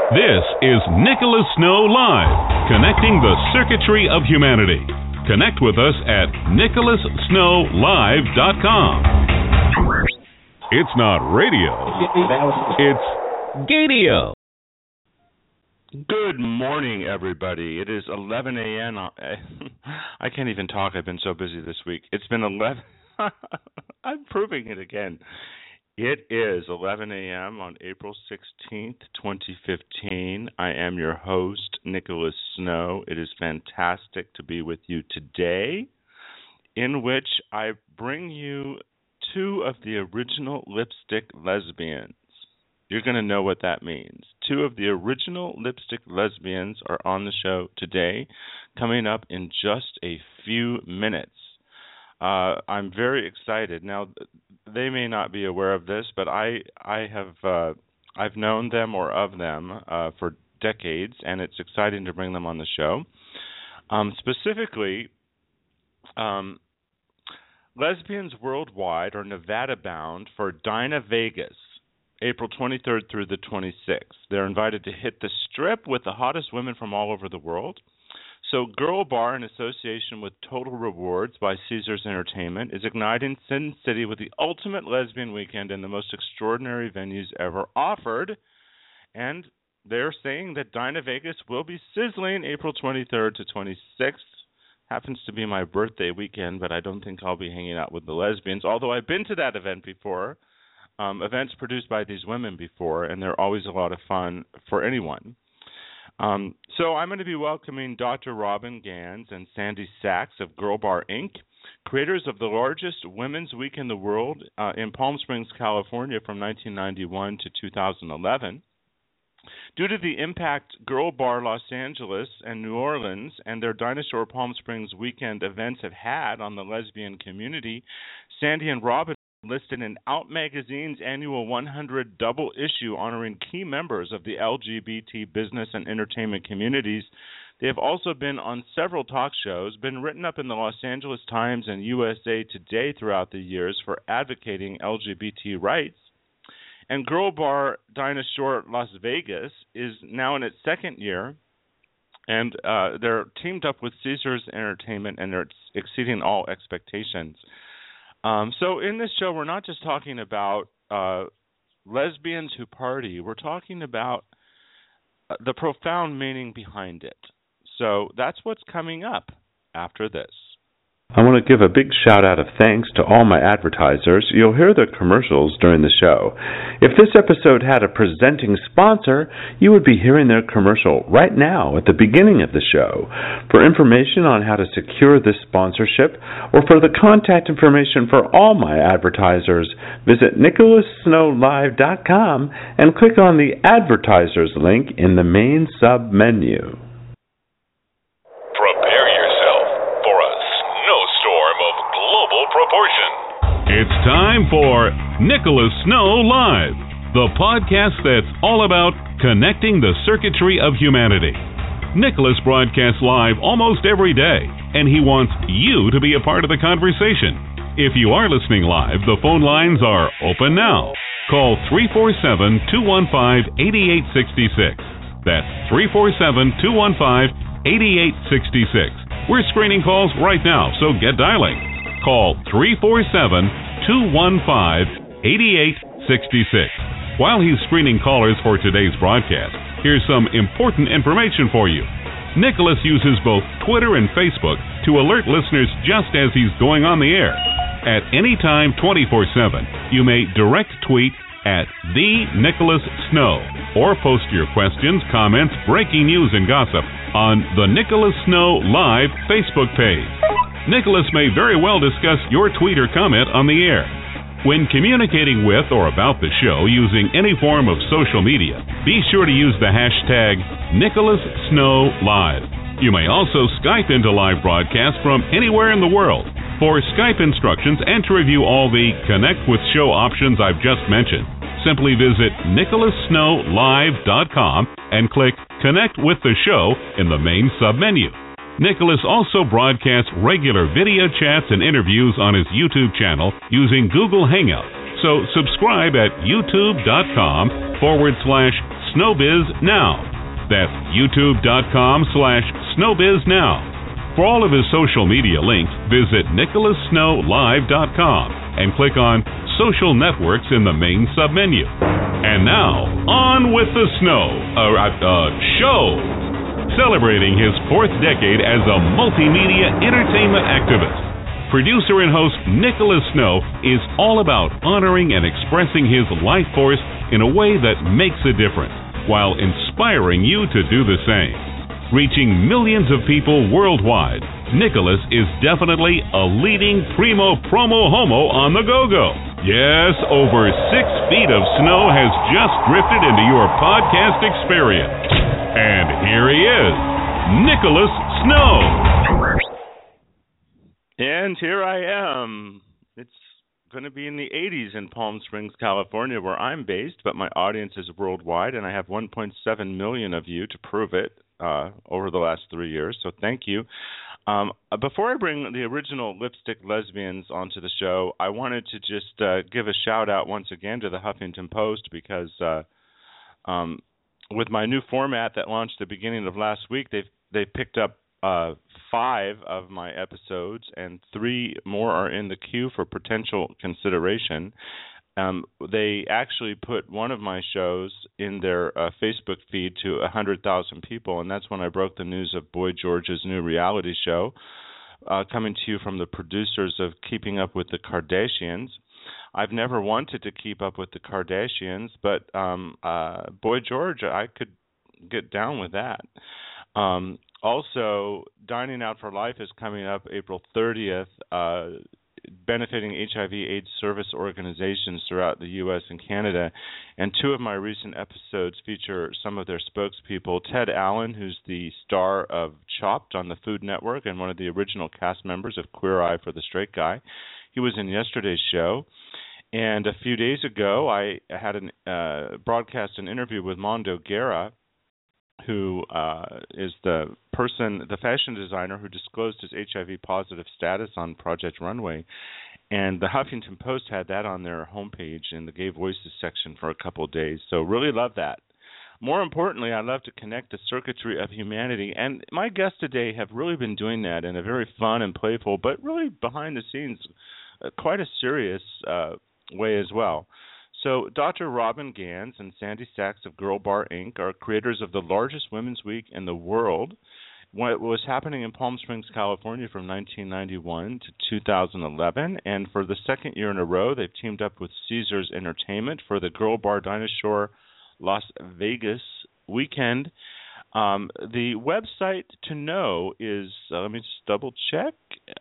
This is Nicholas Snow Live, connecting the circuitry of humanity. Connect with us at nicholassnowlive.com. It's not radio, it's Gadio. Good morning, everybody. It is 11 a.m. I can't even talk. I've been so busy this week. It's been 11. I'm proving it again. It is 11 a.m. on April 16th, 2015. I am your host, Nicholas Snow. It is fantastic to be with you today, in which I bring you two of the original lipstick lesbians. You're going to know what that means. Two of the original lipstick lesbians are on the show today, coming up in just a few minutes. I'm very excited. Now, they may not be aware of this, but I've known them or of them for decades, and it's exciting to bring them on the show. Specifically, lesbians worldwide are Nevada-bound for Dinah Vegas, April 23rd through the 26th. They're invited to hit the strip with the hottest women from all over the world. So Girl Bar, in association with Total Rewards by Caesars Entertainment, is igniting Sin City with the ultimate lesbian weekend and the most extraordinary venues ever offered. And they're saying that Dinah Vegas will be sizzling April 23rd to 26th. Happens to be my birthday weekend, but I don't think I'll be hanging out with the lesbians, although I've been to that event before, events produced by these women before, and they're always a lot of fun for anyone. So I'm going to be welcoming Dr. Robin Gans and Sandy Sachs of Girl Bar Inc., creators of the largest women's week in the world in Palm Springs, California from 1991 to 2011. Due to the impact Girl Bar Los Angeles and New Orleans and their Dinosaur Palm Springs weekend events have had on the lesbian community, Sandy and Robin listed in Out Magazine's annual 100 double issue honoring key members of the LGBT business and entertainment communities. They have also been on several talk shows, been written up in the Los Angeles Times and USA Today throughout the years for advocating LGBT rights. And Girl Bar Dinosaur Las Vegas is now in its second year, and they're teamed up with Caesars Entertainment, and they're exceeding all expectations. So in this show, we're not just talking about lesbians who party. We're talking about the profound meaning behind it. So that's what's coming up after this. I want to give a big shout-out of thanks to all my advertisers. You'll hear their commercials during the show. If this episode had a presenting sponsor, you would be hearing their commercial right now at the beginning of the show. For information on how to secure this sponsorship, or for the contact information for all my advertisers, visit nicholassnowlive.com and click on the Advertisers link in the main sub-menu. It's time for Nicholas Snow Live, the podcast that's all about connecting the circuitry of humanity. Nicholas broadcasts live almost every day, and he wants you to be a part of the conversation. If you are listening live, the phone lines are open now. Call 347-215-8866. That's 347-215-8866. We're screening calls right now, so get dialing. Call 347-215-8866. While he's screening callers for today's broadcast, here's some important information for you. Nicholas uses both Twitter and Facebook to alert listeners just as he's going on the air. At any time, 24/7, you may direct tweet at @TheNicholasSnow or post your questions, comments, breaking news, and gossip on the Nicholas Snow Live Facebook page. Nicholas may very well discuss your tweet or comment on the air. When communicating with or about the show using any form of social media, be sure to use the hashtag #NicholasSnowLive. You may also Skype into live broadcasts from anywhere in the world. For Skype instructions and to review all the Connect with Show options I've just mentioned, simply visit nicholassnowlive.com and click Connect with the Show in the main submenu. Nicholas also broadcasts regular video chats and interviews on his YouTube channel using Google Hangouts. So subscribe at youtube.com/Snow /SnowBizNow. That's youtube.com/SnowBizNow. For all of his social media links, visit NicholasSnowLive.com and click on Social Networks in the main submenu. And now, on with the show! Celebrating his 4th decade as a multimedia entertainment activist, producer and host Nicholas Snow is all about honoring and expressing his life force in a way that makes a difference, while inspiring you to do the same. Reaching millions of people worldwide, Nicholas is definitely a leading primo promo homo on the go-go. Yes, over 6 feet of snow has just drifted into your podcast experience. And here he is, Nicholas Snow. And here I am. It's going to be in the 80s in Palm Springs, California, where I'm based, but my audience is worldwide, and I have 1.7 million of you to prove it over the last 3 years, so thank you. Before I bring the original Lipstick Lesbians onto the show, I wanted to just give a shout-out once again to the Huffington Post, because with my new format that launched at the beginning of last week, they picked up 5 of my episodes, and 3 more are in the queue for potential consideration. They actually put one of my shows in their Facebook feed to 100,000 people, and that's when I broke the news of Boy George's new reality show, coming to you from the producers of Keeping Up with the Kardashians. I've never wanted to keep up with the Kardashians, but Boy George, I could get down with that. Also, Dining Out for Life is coming up April 30th, benefiting HIV/AIDS service organizations throughout the U.S. and Canada. And 2 of my recent episodes feature some of their spokespeople. Ted Allen, who's the star of Chopped on the Food Network and one of the original cast members of Queer Eye for the Straight Guy. He was in yesterday's show. And a few days ago, I had broadcast an interview with Mondo Guerra, who is the fashion designer who disclosed his HIV-positive status on Project Runway. And the Huffington Post had that on their homepage in the Gay Voices section for a couple of days. So really love that. More importantly, I love to connect the circuitry of humanity. And my guests today have really been doing that in a very fun and playful, but really behind the scenes, quite a serious way as well. So Dr. Robin Gans and Sandy Sachs of Girl Bar Inc. are creators of the largest women's week in the world. What was happening in Palm Springs, California from 1991 to 2011. And for the 2nd year in a row, they've teamed up with Caesars Entertainment for the Girl Bar Dinosaur Las Vegas weekend. The website to know is, let me just double check,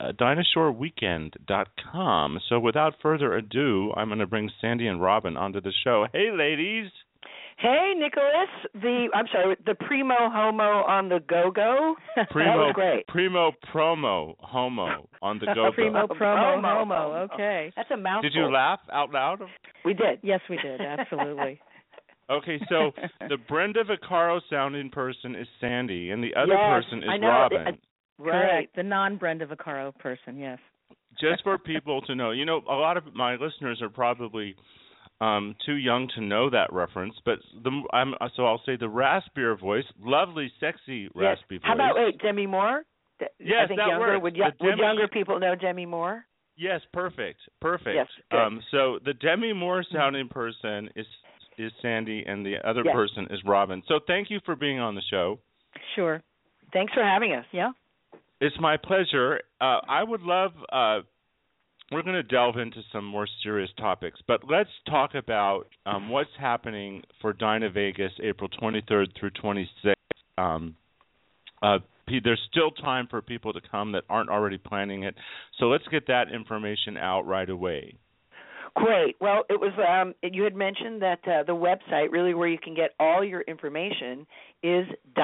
dinosaurweekend.com. So without further ado, I'm going to bring Sandy and Robin onto the show. Hey, ladies. Hey, Nicholas. The primo homo on the go-go. That was great. Primo promo homo on the go-go. Primo promo homo. Okay. That's a mouthful. Did you laugh out loud? We did. Yes, we did. Absolutely. Okay, so the Brenda Vaccaro sounding person is Sandy, and the other person is Robin. Right. Correct. The non-Brenda Vaccaro person, yes. Just for people to know. You know, a lot of my listeners are probably too young to know that reference, but so I'll say the raspier voice, lovely, sexy raspy voice. How about, Demi Moore? Yes, I think that younger, works. Would younger people know Demi Moore? Yes, perfect. Yes, good. So the Demi Moore sounding person is Sandy, and the other person is Robin. So thank you for being on the show. Sure. Thanks for having us. Yeah. It's my pleasure. I would love, we're going to delve into some more serious topics, but let's talk about what's happening for Dyna Vegas April 23rd through 26th. There's still time for people to come that aren't already planning it, so let's get that information out right away. Great. Well, it was you had mentioned that the website, really where you can get all your information, is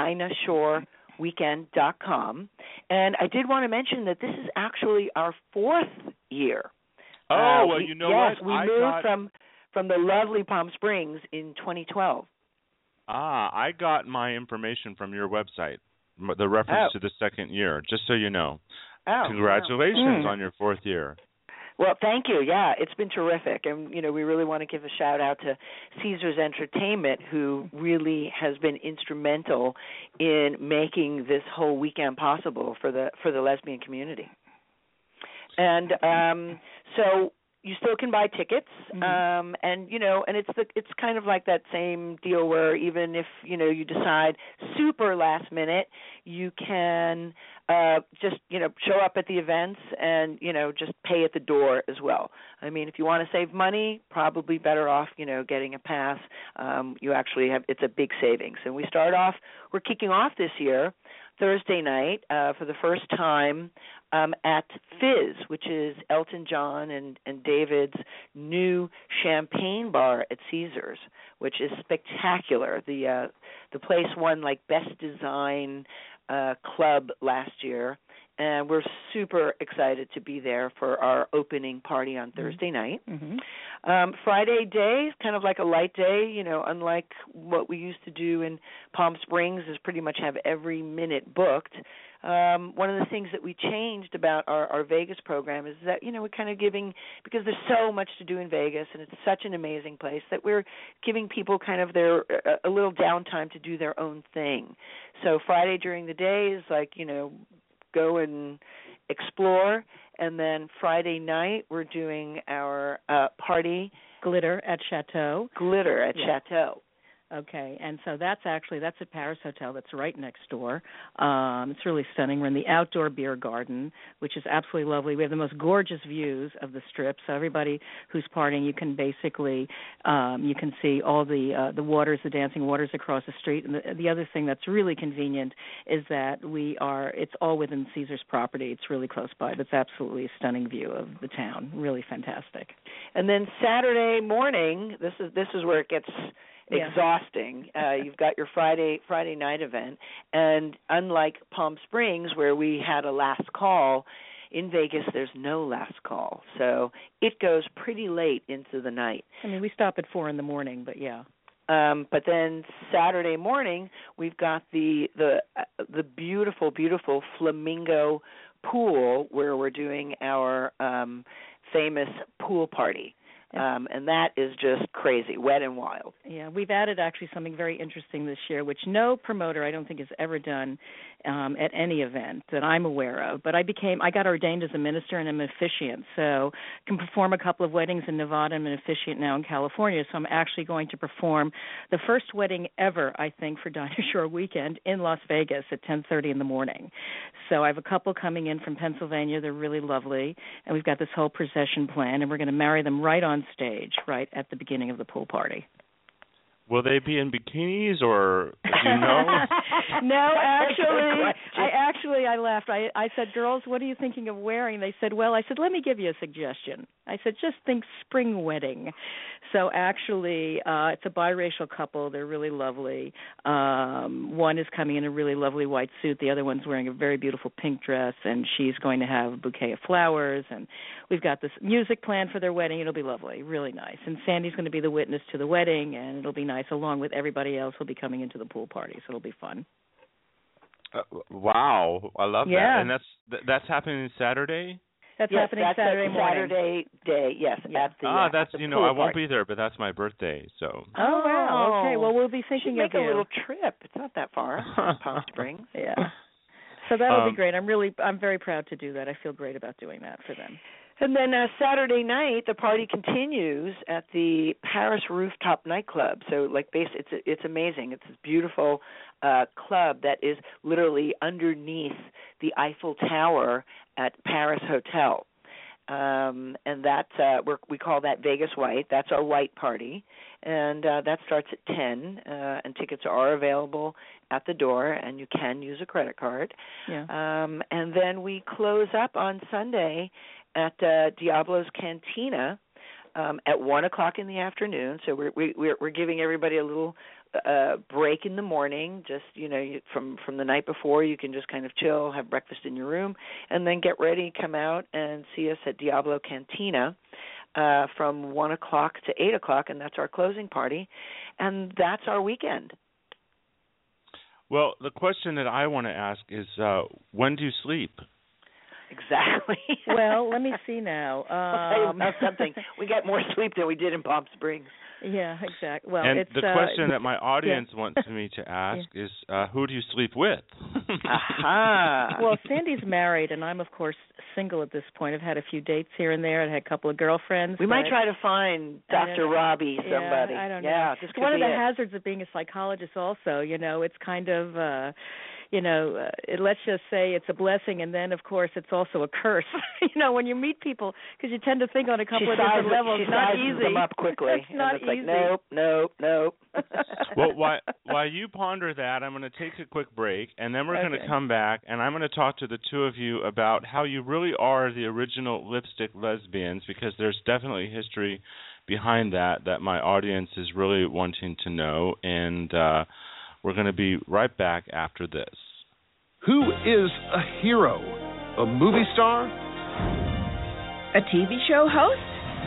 DinahShoreWeekend.com. And I did want to mention that this is actually our 4th year. Well, you know what? Yes, we moved from the lovely Palm Springs in 2012. I got my information from your website, the reference to the 2nd year, just so you know. Congratulations on your 4th year. Well, thank you. Yeah, it's been terrific. And, we really want to give a shout out to Caesars Entertainment, who really has been instrumental in making this whole weekend possible for the lesbian community. And so you still can buy tickets, and and it's kind of like that same deal where even if you decide super last minute, you can just show up at the events and just pay at the door as well. I mean, if you want to save money, probably better off getting a pass. You actually it's a big savings. And we're kicking off this year Thursday night for the first time at Fizz, which is Elton John and David's new champagne bar at Caesars, which is spectacular. The place won like Best Design Club last year, and we're super excited to be there for our opening party on Thursday night. Friday day is kind of like a light day, unlike what we used to do in Palm Springs, is pretty much have every minute booked. One of the things that we changed about our Vegas program is that, we're kind of giving, because there's so much to do in Vegas and it's such an amazing place, that we're giving people kind of a little downtime to do their own thing. So Friday during the day is like, go and explore, and then Friday night we're doing our party. Glitter at Chateau. Chateau. Okay, and so that's at Paris Hotel. That's right next door. It's really stunning. We're in the outdoor beer garden, which is absolutely lovely. We have the most gorgeous views of the Strip. So everybody who's partying, you can basically you can see all the waters, the dancing waters across the street. And the other thing that's really convenient is that it's all within Caesars property. It's really close by. It's absolutely a stunning view of the town. Really fantastic. And then Saturday morning, this is where it gets exhausting. You've got your Friday night event, and unlike Palm Springs where we had a last call, in Vegas there's no last call, so it goes pretty late into the night. I mean, we stop at 4 a.m, but yeah. But then Saturday morning we've got the beautiful, beautiful Flamingo pool where we're doing our famous pool party. And that is just crazy, wet and wild. Yeah, we've added actually something very interesting this year, which no promoter I don't think has ever done at any event that I'm aware of. But I got ordained as a minister and I'm an officiant, so I can perform a couple of weddings in Nevada. I'm an officiant now in California, so I'm actually going to perform the first wedding ever, I think, for Dinah Shore Weekend in Las Vegas at 10:30 in the morning. So I have a couple coming in from Pennsylvania. They're really lovely, and we've got this whole procession planned, and we're going to marry them right on stage, right at the beginning of the pool party. Will they be in bikinis, or do you know? No, I laughed. I said, girls, what are you thinking of wearing? They said, well, I said, let me give you a suggestion. I said, just think spring wedding. So actually, it's a biracial couple. They're really lovely. One is coming in a really lovely white suit. The other one's wearing a very beautiful pink dress, and she's going to have a bouquet of flowers. And we've got this music planned for their wedding. It'll be lovely, really nice. And Sandy's going to be the witness to the wedding, and it'll be nice, along with everybody else who'll be coming into the pool party. So it'll be fun. Wow, I love that. And that's happening Saturday? That's happening Saturday morning. Saturday day, yes. Yeah. At the, that's at the I won't be there, but that's my birthday, so. Oh wow. Okay. Well, we'll be thinking of you. Make a little trip. It's not that far. Palm Springs. Yeah. So that'll be great. I'm very proud to do that. I feel great about doing that for them. And then Saturday night, the party continues at the Paris Rooftop Nightclub. So, it's amazing. It's this beautiful club that is literally underneath the Eiffel Tower at Paris Hotel. And that we call that Vegas White. That's our white party, and that starts at 10. And tickets are available at the door, and you can use a credit card. Yeah. And then we close up on Sunday at Diablo's Cantina at 1:00 in the afternoon. So we're giving everybody a little break in the morning. Just from the night before, you can just kind of chill, have breakfast in your room, and then get ready, come out and see us at Diablo Cantina from 1:00 to 8:00, and that's our closing party, and that's our weekend. Well, the question that I want to ask is, when do you sleep? Exactly. Well, let me see now. I'll tell you about something. We got more sleep than we did in Palm Springs. Yeah, exactly. Well, and it's the question that my audience wants me to ask is, who do you sleep with? Aha. Well, Sandy's married, and I'm, of course, single at this point. I've had a few dates here and there. I've had a couple of girlfriends. We might try to find Dr. Robbie, somebody. Yeah, I don't know. Yeah, this could one of the it. hazards of being a psychologist also, it's kind of... let's just say it's a blessing, and then, of course, it's also a curse. When you meet people, because you tend to think on a couple of different levels. She not sizes easy. them up quickly. It's not it's easy. Like, nope. Well, while you ponder that, I'm going to take a quick break, and then we're going to come back, and I'm going to talk to the two of you about how you really are the original lipstick lesbians, because there's definitely history behind that my audience is really wanting to know, and we're going to be right back after this. Who is a hero? A movie star? A TV show host?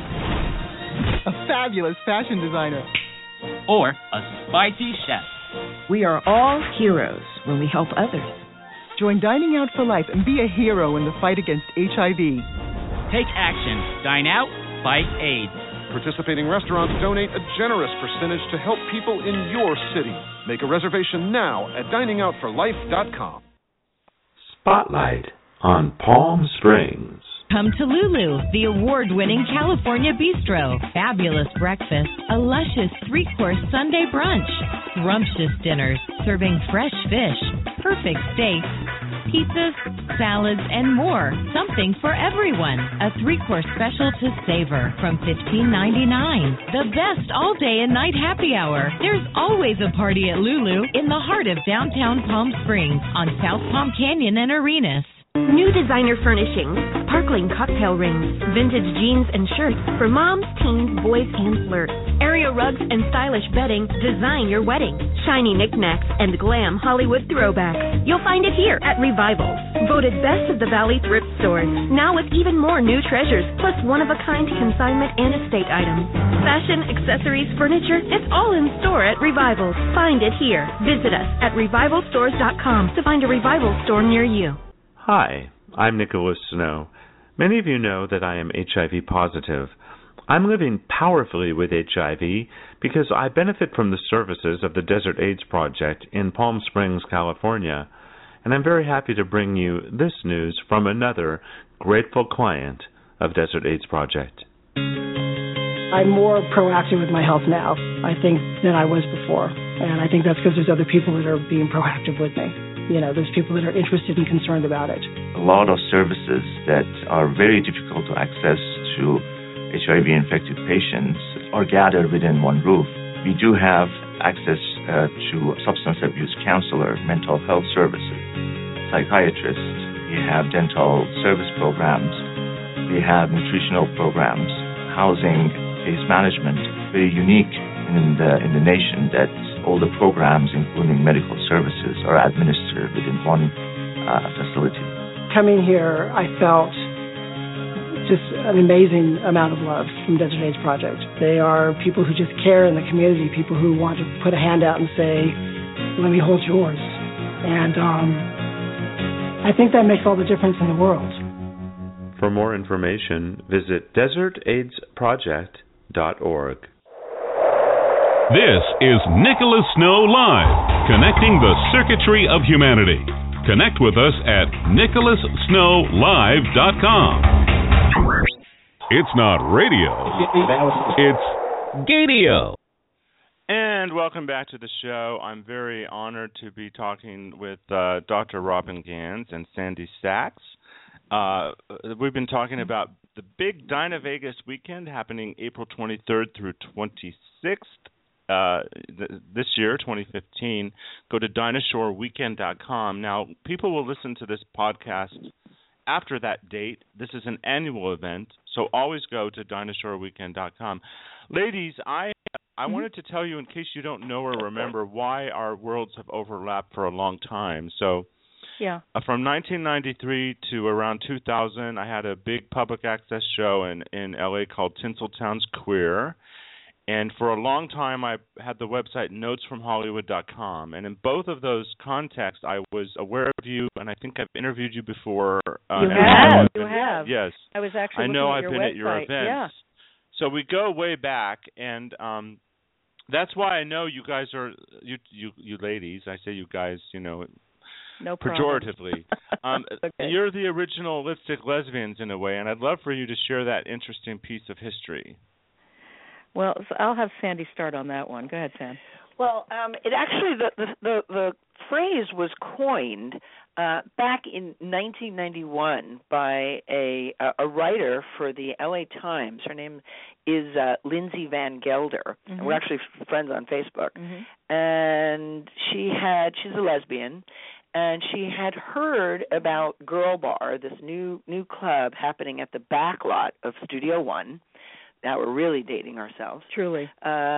A fabulous fashion designer. Or a spicy chef. We are all heroes when we help others. Join Dining Out for Life and be a hero in the fight against HIV. Take action. Dine out. Fight AIDS. Participating restaurants donate a generous percentage to help people in your city. Make a reservation now at diningoutforlife.com. Spotlight on Palm Springs. Come to Lulu, the award-winning California Bistro. Fabulous breakfast, a luscious 3-course Sunday brunch, scrumptious dinners serving fresh fish, perfect steaks, pizzas, salads, and more. Something for everyone. A 3-course special to savor from $15.99. The best all-day and night happy hour. There's always a party at Lulu in the heart of downtown Palm Springs on South Palm Canyon and Arenas. New designer furnishings, sparkling cocktail rings, vintage jeans and shirts for moms, teens, boys, and flirts. Area rugs and stylish bedding design your wedding. Shiny knickknacks and glam Hollywood throwbacks. You'll find it here at Revivals. Voted best of the Valley thrift stores. Now with even more new treasures, plus one-of-a-kind consignment and estate items. Fashion, accessories, furniture, it's all in store at Revivals. Find it here. Visit us at revivalstores.com to find a Revival store near you. Hi, I'm Nicholas Snow. Many of you know that I am HIV positive. I'm living powerfully with HIV because I benefit from the services of the Desert AIDS Project in Palm Springs, California, and I'm very happy to bring you this news from another grateful client of Desert AIDS Project. I'm more proactive with my health now, I think, than I was before, and I think that's because there's other people that are being proactive with me. There's people that are interested and concerned about it. A lot of services that are very difficult to access to HIV-infected patients are gathered within one roof. We do have access to substance abuse counselor, mental health services, psychiatrists. We have dental service programs. We have nutritional programs, housing, case management. Very unique in the nation that all the programs, including medical services, are administered within one facility. Coming here, I felt just an amazing amount of love from Desert AIDS Project. They are people who just care in the community, people who want to put a hand out and say, let me hold yours. And I think that makes all the difference in the world. For more information, visit desertaidsproject.org. This is Nicholas Snow Live, connecting the circuitry of humanity. Connect with us at nicholassnowlive.com. It's not radio, it's Gadio. And welcome back to the show. I'm very honored to be talking with Dr. Robin Gans and Sandy Sachs. We've been talking about the big Dyna Vegas weekend happening April 23rd through 26th. This year, 2015, go to DynashoreWeekend.com. Now, people will listen to this podcast after that date. This is an annual event, so always go to DynashoreWeekend.com. Ladies, I wanted to tell you, in case you don't know or remember, why our worlds have overlapped for a long time. So, from 1993 to around 2000, I had a big public access show in L.A. called Tinseltown's Queer. And for a long time, I had the website notesfromhollywood.com. And in both of those contexts, I was aware of you, and I think I've interviewed you before. You have. Yes. I was actually I know I've looking been at at your website. events. Yeah. So we go way back, and that's why I know you guys are, you ladies, I say you guys, no pejoratively. Okay. You're the original Lipstick Lesbians in a way, and I'd love for you to share that interesting piece of history. Well, so I'll have Sandy start on that one. Go ahead, Sam. Well, it actually the phrase was coined back in 1991 by a writer for the LA Times. Her name is Lindsay Van Gelder, Mm-hmm. and we're actually friends on Facebook. Mm-hmm. And she's a lesbian, and she had heard about Girl Bar, this new club happening at the back lot of Studio One. Now we're really dating ourselves. Truly.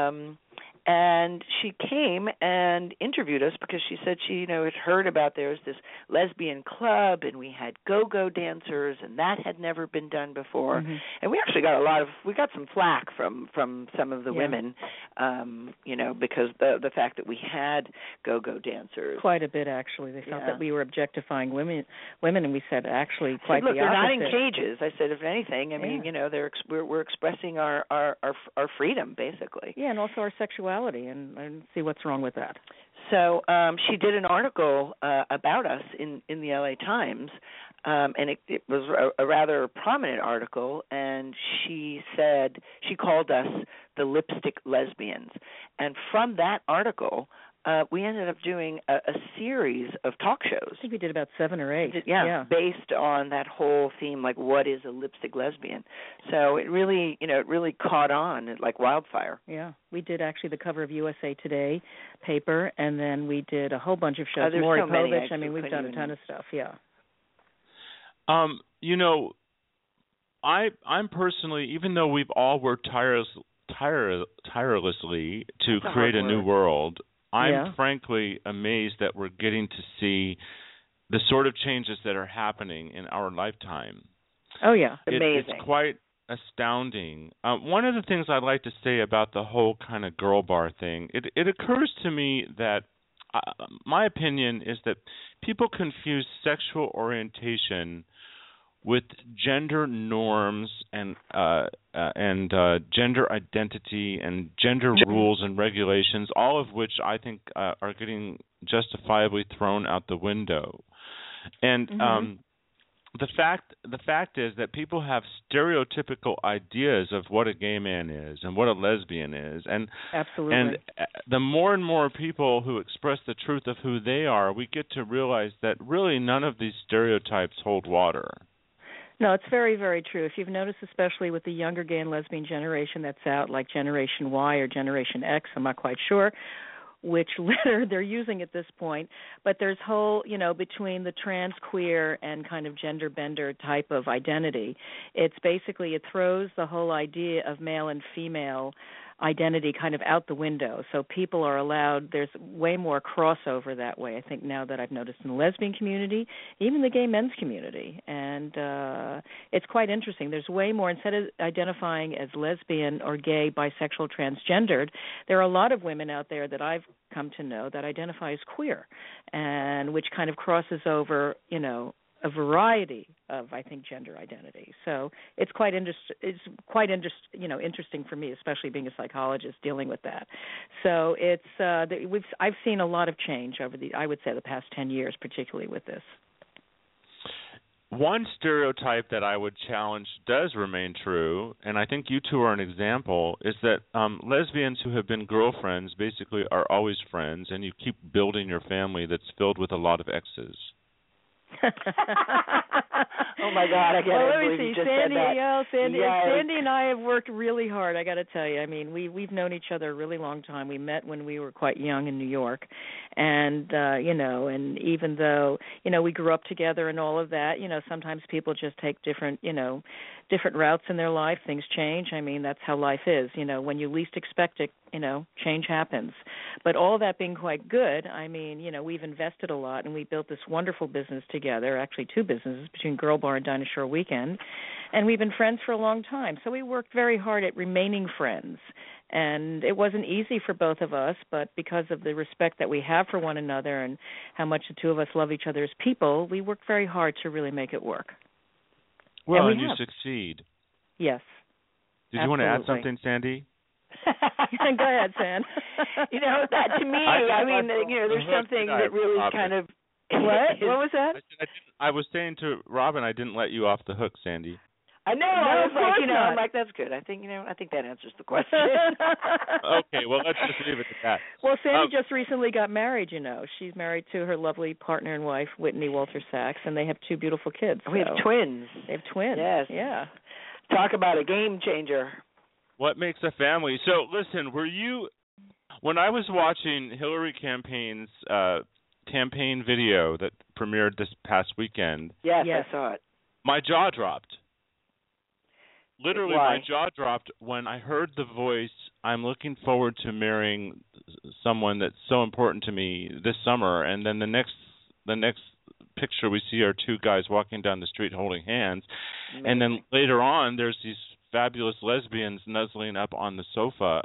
And she came and interviewed us because she said she, had heard about there was this lesbian club and we had go-go dancers and that had never been done before. Mm-hmm. And we actually got some flack from some of the women, because the fact that we had go-go dancers. Quite a bit, actually. They felt that we were objectifying women, and we said actually quite look, the opposite. They're not in cages. I said, if anything, we're expressing our freedom, basically. Yeah, and also our sexuality, and I don't see what's wrong with that. So she did an article about us in the LA Times, and it was a rather prominent article, and she called us the Lipstick Lesbians. And from that article, we ended up doing a series of talk shows. I think we did about 7 or 8. Yeah, based on that whole theme, like what is a lipstick lesbian. So it really caught on like wildfire. Yeah, we did actually the cover of USA Today paper, and then we did a whole bunch of shows. Maury Povich. I mean, we've done a ton of stuff. Yeah. I'm personally, even though we've all worked tirelessly to create a new world, I'm frankly amazed that we're getting to see the sort of changes that are happening in our lifetime. Oh, yeah. Amazing. It's quite astounding. One of the things I'd like to say about the whole kind of girl bar thing, it occurs to me that my opinion is that people confuse sexual orientation with gender norms and gender identity and gender rules and regulations, all of which I think are getting justifiably thrown out the window. And the fact is that people have stereotypical ideas of what a gay man is and what a lesbian is, and absolutely. And the more and more people who express the truth of who they are, we get to realize that really none of these stereotypes hold water. No, it's very, very true. If you've noticed, especially with the younger gay and lesbian generation that's out, like Generation Y or Generation X, I'm not quite sure which letter they're using at this point, but there's whole, between the trans, queer, and kind of gender bender type of identity, it's basically, it throws the whole idea of male and female identity kind of out the window. So people are allowed, there's way more crossover that way, I think, now that I've noticed in the lesbian community, even the gay men's community. And it's quite interesting. There's way more, instead of identifying as lesbian or gay, bisexual, transgendered, there are a lot of women out there that I've come to know that identify as queer, and which kind of crosses over, a variety of, I think, gender identity. So it's quite interesting for me, especially being a psychologist dealing with that. So it's I've seen a lot of change over the past 10 years, particularly with this. One stereotype that I would challenge does remain true, and I think you two are an example, is that lesbians who have been girlfriends basically are always friends, and you keep building your family that's filled with a lot of exes. Oh my God! I can't believe you just Sandy, said that. Sandy and I have worked really hard. I got to tell you. I mean, we've known each other a really long time. We met when we were quite young in New York, and and even though we grew up together and all of that, sometimes people just take different routes in their life. Things change. I mean, that's how life is. When you least expect it, change happens. But all that being quite good, I mean, we've invested a lot and we built this wonderful business together, actually 2 businesses between Girl Bar and Dinah Shore Weekend, and we've been friends for a long time. So we worked very hard at remaining friends. And it wasn't easy for both of us, but because of the respect that we have for one another and how much the two of us love each other as people, we worked very hard to really make it work. Well, and you succeed. Yes. Did you want to add something, Sandy? Go ahead, San. That to me, there's something that really kind of... What? What was that? I was saying to Robin, I didn't let you off the hook, Sandy. I know. I was like, I'm like, that's good. I think that answers the question. Okay, well, let's just leave it at that. Well, Sandy just recently got married. She's married to her lovely partner and wife, Whitney Walter Sachs, and they have 2 beautiful kids. We have twins. They have twins. Yes. Yeah. Talk about a game changer. What makes a family? So, listen, when I was watching Hillary campaign's campaign video that premiered this past weekend. Yes, I saw it. My jaw dropped. Literally, Why? my jaw dropped when I heard the voice, I'm looking forward to marrying someone that's so important to me this summer, and then the next picture we see are 2 guys walking down the street holding hands. Amazing. And then later on there's these fabulous lesbians nuzzling up on the sofa.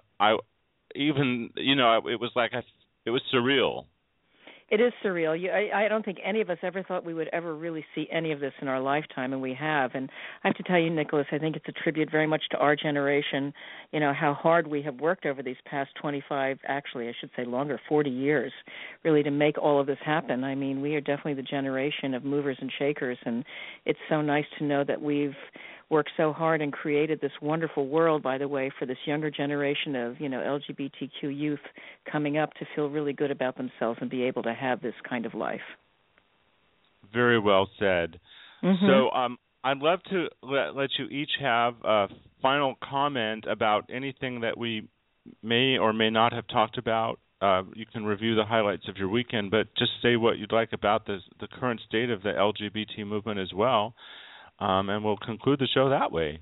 It was like it was surreal. It is surreal. I don't think any of us ever thought we would ever really see any of this in our lifetime, and we have. And I have to tell you, Nicholas, I think it's a tribute very much to our generation, how hard we have worked over these past 25, actually, I should say longer, 40 years, really to make all of this happen. I mean, we are definitely the generation of movers and shakers, and it's so nice to know that we've worked so hard and created this wonderful world, by the way, for this younger generation of, LGBTQ youth coming up to feel really good about themselves and be able to have this kind of life. Very well said. Mm-hmm. So I'd love to let you each have a final comment about anything that we may or may not have talked about. You can review the highlights of your weekend, but just say what you'd like about the current state of the LGBT movement as well. And we'll conclude the show that way.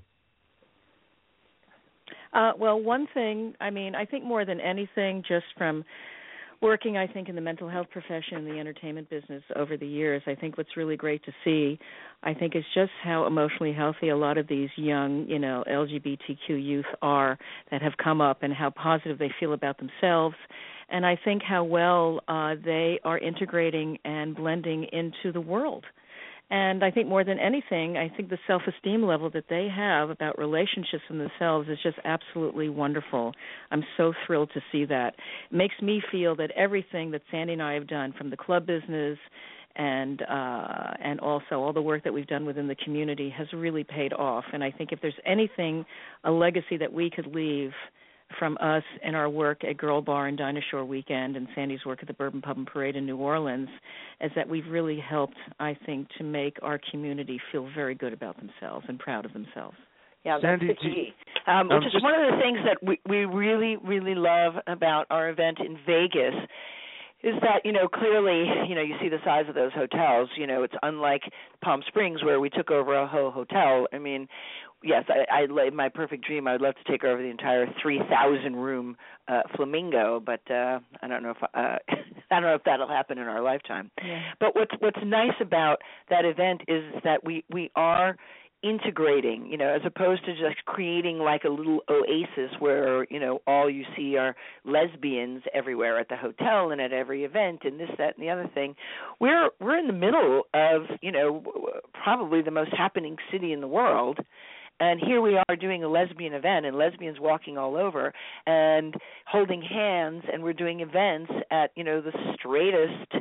Well, one thing, I think more than anything, just from working, I think, in the mental health profession and the entertainment business over the years, I think what's really great to see, I think, is just how emotionally healthy a lot of these young, LGBTQ youth are that have come up and how positive they feel about themselves. And I think how well they are integrating and blending into the world. And I think more than anything, I think the self-esteem level that they have about relationships in themselves is just absolutely wonderful. I'm so thrilled to see that. It makes me feel that everything that Sandy and I have done, from the club business and also all the work that we've done within the community, has really paid off. And I think if there's anything, a legacy that we could leave from us and our work at Girl Bar and Dinah Shore Weekend and Sandy's work at the Bourbon Pub and Parade in New Orleans, is that we've really helped, I think, to make our community feel very good about themselves and proud of themselves. Yeah, Sandy, that's the key. Which is one of the things that we really, really love about our event in Vegas is that, clearly, you see the size of those hotels. It's unlike Palm Springs where we took over a whole hotel. I mean, yes, I my perfect dream, I would love to take over the entire 3,000-room Flamingo, but I don't know if that'll happen in our lifetime. Yeah. But what's nice about that event is that we are integrating, as opposed to just creating like a little oasis where, all you see are lesbians everywhere at the hotel and at every event and this, that, and the other thing. We're in the middle of, probably the most happening city in the world. And here we are doing a lesbian event and lesbians walking all over and holding hands, and we're doing events at, the straightest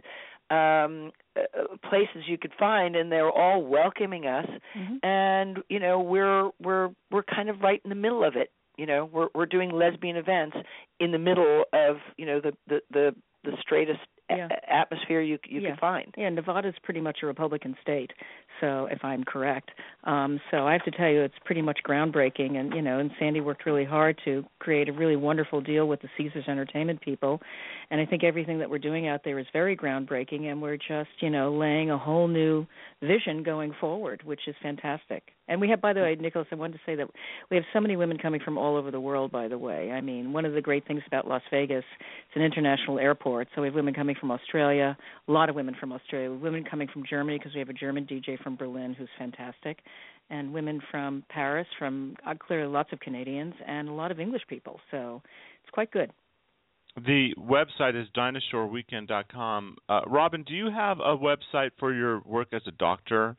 places you could find, and they're all welcoming us. Mm-hmm. And we're kind of right in the middle of it. We're doing lesbian events in the middle of the straightest atmosphere you could find. Yeah, Nevada's pretty much a Republican state, so if I'm correct. So I have to tell you, it's pretty much groundbreaking, and Sandy worked really hard to create a really wonderful deal with the Caesars Entertainment people, and I think everything that we're doing out there is very groundbreaking, and we're just, laying a whole new vision going forward, which is fantastic. And we have, by the way, Nicholas, I wanted to say that we have so many women coming from all over the world, by the way. I mean, one of the great things about Las Vegas, it's an international airport, so we have women coming from Australia, a lot of women from Australia, women coming from Germany because we have a German DJ from Berlin who's fantastic, and women from Paris, from clearly lots of Canadians, and a lot of English people. So it's quite good. The website is DinahShoreWeekend.com. Robin, do you have a website for your work as a doctor?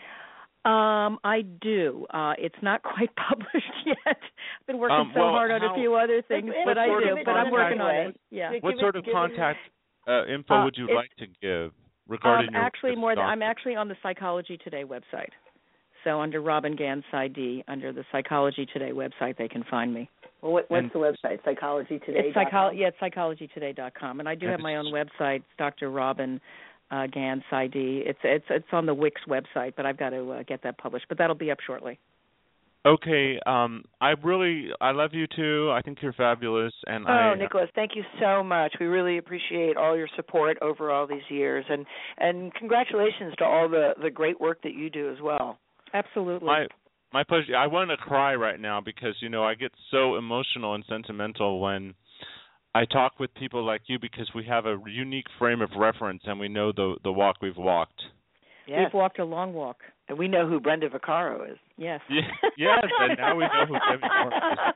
I do. It's not quite published yet. I've been working hard on a few other things, but I do. But I'm working on it. Yeah. What sort of contact info would you like to give regarding your I'm actually on the Psychology Today website. So under Robin Gans ID, under the Psychology Today website, they can find me. Well, what's the website? PsychologyToday.com? It's PsychologyToday.com, and I do have my own website, Dr. Robin Gans ID. It's on the Wix website, but I've got to get that published. But that'll be up shortly. Okay. I love you too. I think you're fabulous. And Nicholas, thank you so much. We really appreciate all your support over all these years, and congratulations to all the great work that you do as well. Absolutely. My pleasure. I want to cry right now because I get so emotional and sentimental when I talk with people like you because we have a unique frame of reference and we know the walk we've walked. Yes. We've walked a long walk. And we know who Brenda Vaccaro is. Yes. Yes, and now we know who Debbie Moore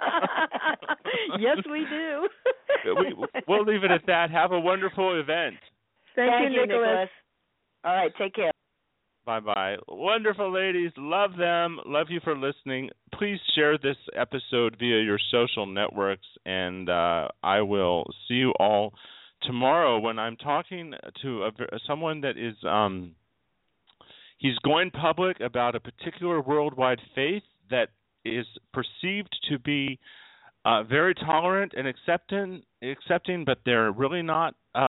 is. Yes, we do. We'll leave it at that. Have a wonderful event. Thank you, Nicholas. All right, take care. Bye-bye. Wonderful ladies. Love them. Love you for listening. Please share this episode via your social networks, and I will see you all tomorrow when I'm talking to someone that is he's going public about a particular worldwide faith that is perceived to be very tolerant and accepting, but they're really not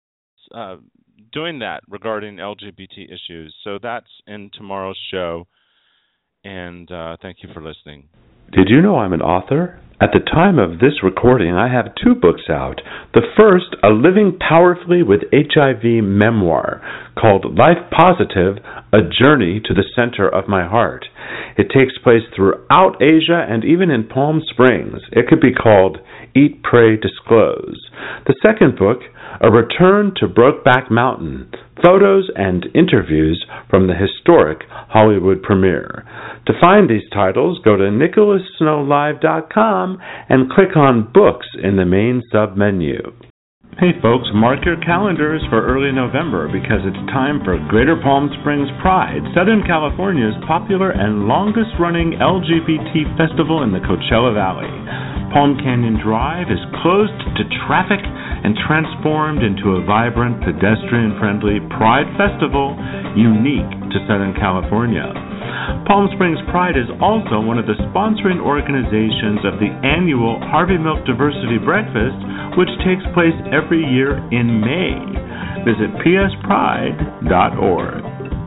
doing that regarding LGBT issues. So that's in tomorrow's show, and thank you for listening. Did you know I'm an author? At the time of this recording, I have 2 books out. The first, a Living Powerfully with HIV memoir called Life Positive, A Journey to the Center of My Heart. It takes place throughout Asia and even in Palm Springs. It could be called Eat, Pray, Disclose. The second book, A Return to Brokeback Mountain, photos and interviews from the historic Hollywood premiere. To find these titles, go to NicholasSnowLive.com and click on Books in the main sub-menu. Hey folks, mark your calendars for early November because it's time for Greater Palm Springs Pride, Southern California's popular and longest-running LGBT festival in the Coachella Valley. Palm Canyon Drive is closed to traffic and transformed into a vibrant, pedestrian-friendly Pride Festival unique to Southern California. Palm Springs Pride is also one of the sponsoring organizations of the annual Harvey Milk Diversity Breakfast, which takes place every year in May. Visit pspride.org.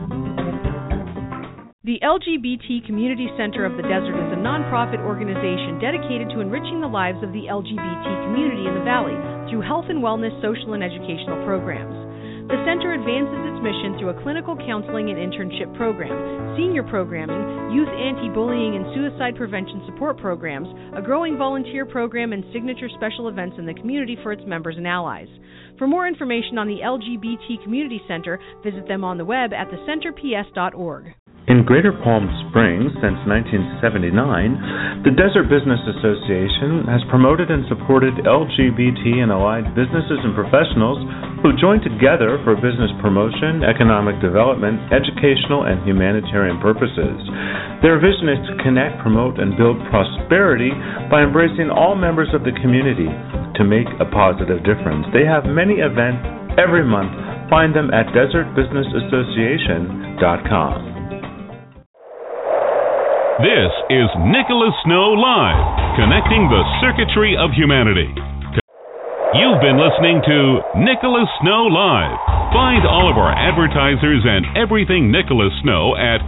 The LGBT Community Center of the Desert is a nonprofit organization dedicated to enriching the lives of the LGBT community in the Valley through health and wellness, social and educational programs. The center advances its mission through a clinical counseling and internship program, senior programming, youth anti-bullying and suicide prevention support programs, a growing volunteer program, and signature special events in the community for its members and allies. For more information on the LGBT Community Center, visit them on the web at thecenterps.org. In Greater Palm Springs since 1979, the Desert Business Association has promoted and supported LGBT and allied businesses and professionals who join together for business promotion, economic development, educational, and humanitarian purposes. Their vision is to connect, promote, and build prosperity by embracing all members of the community to make a positive difference. They have many events every month. Find them at desertbusinessassociation.com. This is Nicholas Snow Live, connecting the circuitry of humanity. You've been listening to Nicholas Snow Live. Find all of our advertisers and everything Nicholas Snow at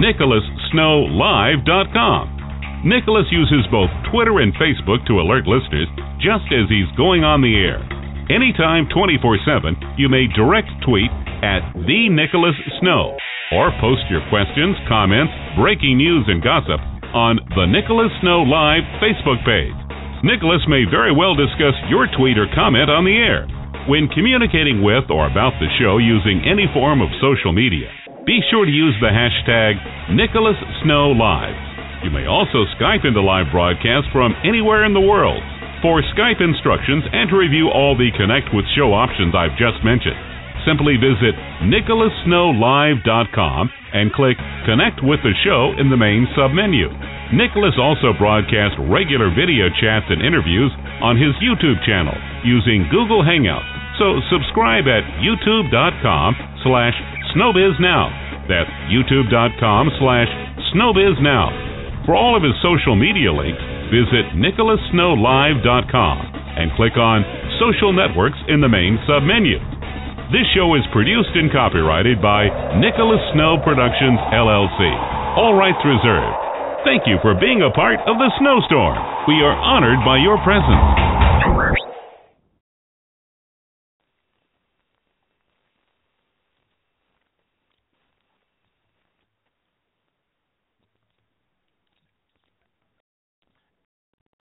NicholasSnowLive.com. Nicholas uses both Twitter and Facebook to alert listeners just as he's going on the air. Anytime, 24/7, you may direct tweet at The Nicholas Snow. Or post your questions, comments, breaking news, and gossip on the Nicholas Snow Live Facebook page. Nicholas may very well discuss your tweet or comment on the air. When communicating with or about the show using any form of social media, be sure to use the hashtag Nicholas Snow Live. You may also Skype into live broadcasts from anywhere in the world. For Skype instructions and to review all the Connect with Show options I've just mentioned, simply visit NicholasSnowLive.com and click Connect with the Show in the main submenu. Nicholas also broadcasts regular video chats and interviews on his YouTube channel using Google Hangouts. So subscribe at youtube.com/SnowBizNow. That's youtube.com/SnowBizNow. For all of his social media links, visit NicholasSnowLive.com and click on Social Networks in the main submenu. This show is produced and copyrighted by Nicholas Snow Productions, LLC. All rights reserved. Thank you for being a part of the Snowstorm. We are honored by your presence.